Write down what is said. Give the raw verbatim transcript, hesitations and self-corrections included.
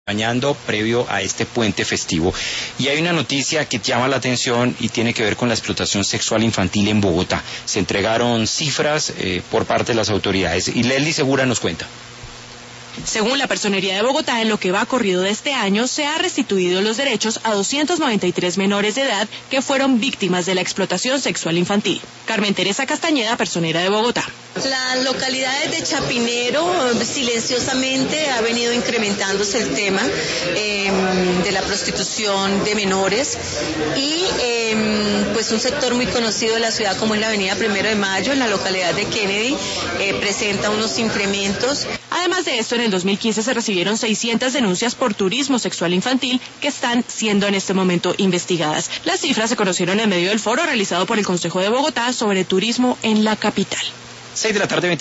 acompañando previo a este puente festivo. Y hay una noticia que llama la atención y tiene que ver con la explotación sexual infantil en Bogotá. Se entregaron cifras eh, por parte de las autoridades y Leslie Segura nos cuenta. Según la Personería de Bogotá, en lo que va corrido de este año, se ha restituido los derechos a doscientos noventa y tres menores de edad que fueron víctimas de la explotación sexual infantil. Carmen Teresa Castañeda, Personera de Bogotá. Las localidades de Chapinero, silenciosamente ha venido incrementándose el tema eh, de la prostitución de menores y eh, pues un sector muy conocido de la ciudad como es la avenida Primero de Mayo, en la localidad de Kennedy, eh, presenta unos incrementos. Además de esto, en el dos mil quince se recibieron seiscientas denuncias por turismo sexual infantil que están siendo en este momento investigadas. Las cifras se conocieron en medio del foro realizado por el Consejo de Bogotá sobre turismo en la capital. seis de la tarde,